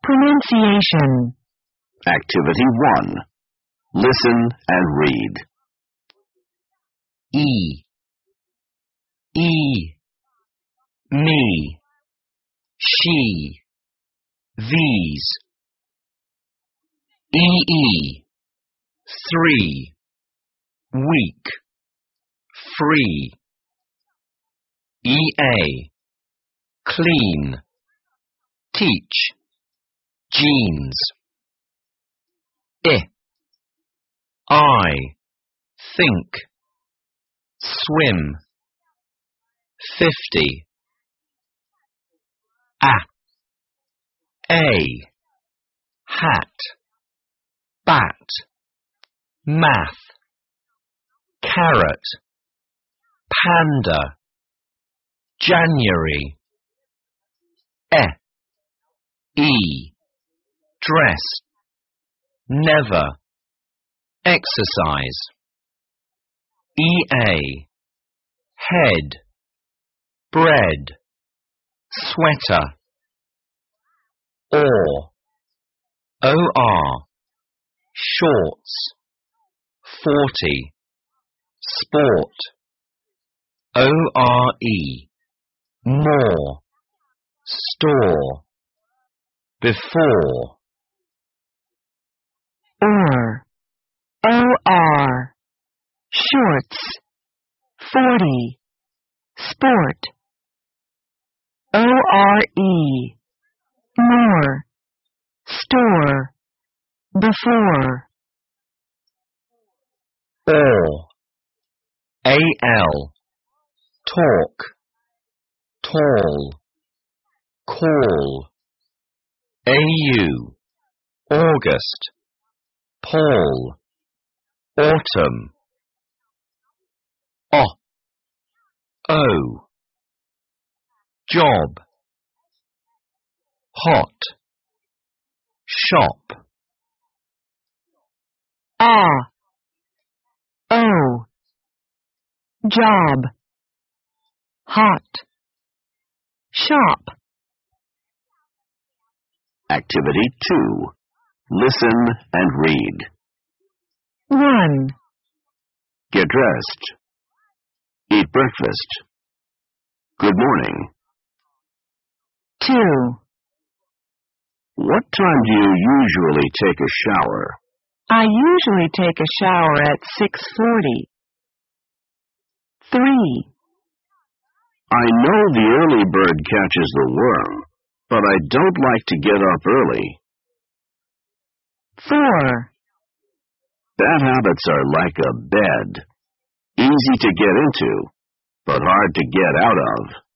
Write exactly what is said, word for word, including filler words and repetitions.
Pronunciation. Activity one. Listen and read. E, E, me, she, these. E-E, three, week, free. E-A, clean, teach, jeans. I, I, think, swim, fifty. A, A, hat, bat, math, carrot, panda, January. E, E, dress, never, exercise. E-A, head, bread, sweater. Or, O-R, shorts, forty, sport. O-R-E, more, store, before. Or, O-R, shorts, forty, sport. O-R-E, more, store, before. Or, A-L, talk, tall, call. A-U, August, Paul, autumn. O, O, job, hot, shop. Ah, O, job, hot, shop. Activity two. Listen and read. One, Get dressed. Eat breakfast. Good morning. two. What time do you usually take a shower? I usually take a shower at six forty. Three. I know the early bird catches the worm, but I don't like to get up early. Four. Bad habits are like a bed. Easy to get into, but hard to get out of.